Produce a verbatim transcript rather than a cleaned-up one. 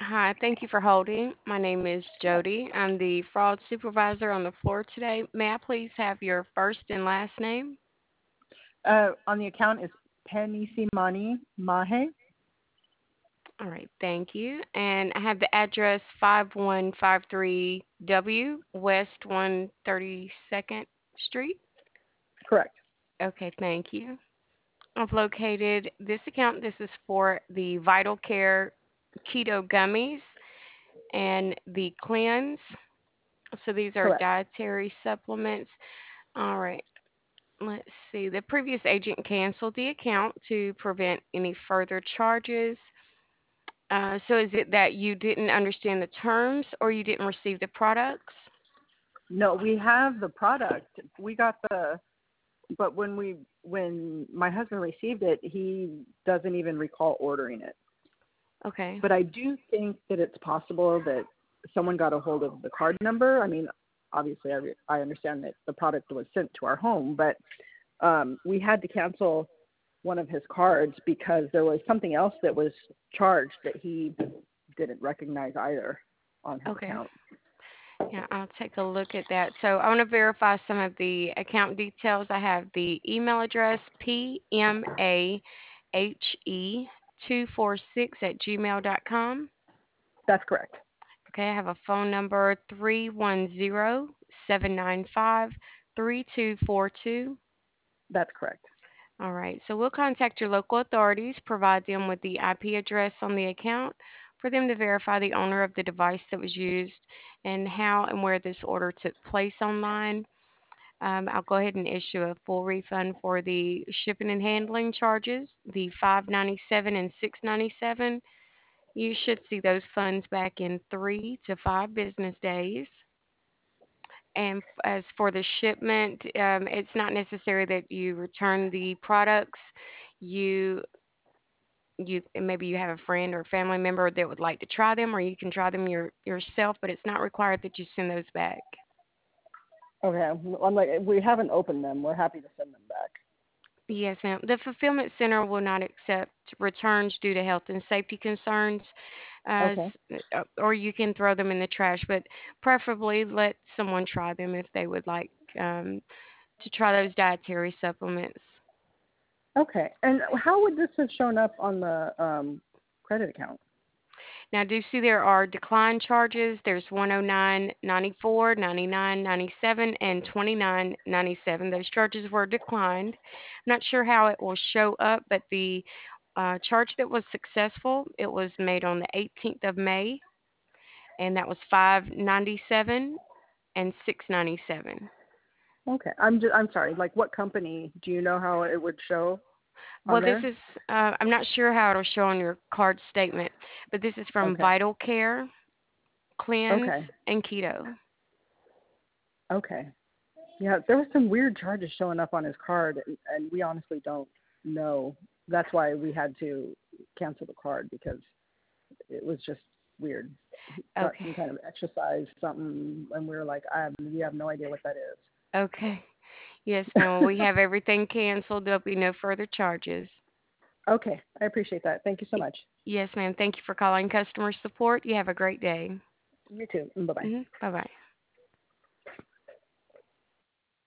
Hi, thank you for holding. My name is Jody. I'm the fraud supervisor on the floor today. May I please have your first and last name? Uh, on the account is Penisimani Mahe. All right, thank you. And I have the address five one five three W West one hundred thirty-second Street. Correct. Okay, thank you. I've located this account. This is for the Vital Care Keto Gummies and the Cleanse. So these are Correct. dietary supplements. All right. Let's see. The previous agent canceled the account to prevent any further charges. Uh, so is it that you didn't understand the terms or you didn't receive the products? No, we have the product. We got the, but when we when my husband received it, he doesn't even recall ordering it. Okay. But I do think that it's possible that someone got a hold of the card number. I mean, obviously, I, re- I understand that the product was sent to our home, but um, we had to cancel one of his cards because there was something else that was charged that he didn't recognize either on his Okay. account. Yeah, I'll take a look at that. So I want to verify some of the account details. I have the email address P M A H E two four six at gmail dot com. That's correct. Okay, I have a phone number three one zero seven nine five three two four two. That's correct. All right, so we'll contact your local authorities, provide them with the I P address on the account for them to verify the owner of the device that was used and how and where this order took place online. Um, I'll go ahead and issue a full refund for the shipping and handling charges, the five ninety-seven and six ninety-seven. You should see those funds back in three to five business days. And as for the shipment, um, it's not necessary that you return the products. You you maybe you have a friend or family member that would like to try them, or you can try them your, yourself. But it's not required that you send those back. Okay. I'm like, we haven't opened them. We're happy to send them back. Yes, ma'am. The fulfillment center will not accept returns due to health and safety concerns, uh, Okay. uh, or you can throw them in the trash. But preferably, let someone try them if they would like um, to try those dietary supplements. Okay. And how would this have shown up on the um, credit account? Now, do you see there are decline charges? There's one oh nine ninety-four, ninety-nine ninety-seven, and twenty-nine ninety-seven. Those charges were declined. I'm not sure how it will show up, but the uh, charge that was successful, it was made on the eighteenth of May, and that was five ninety-seven and six ninety-seven. Okay. I'm just, I'm sorry. Like, what company? Do you know how it would show Well, on this there? is, uh, I'm not sure how it'll show on your card statement, but this is from Okay. Vital Care, Cleanse, Okay. and Keto. Okay. Yeah, there was some weird charges showing up on his card, and, and we honestly don't know. That's why we had to cancel the card because it was just weird. He got Okay. some kind of exercise, something, and we were like, I have, we have no idea what that Okay. Yes, ma'am. Well, is. we have everything canceled. There'll be no further charges. Okay, I appreciate that. Thank you so Y- much. Yes, ma'am. Thank you for calling customer support. You have a great day. You too. Bye bye. Hmm. Bye bye.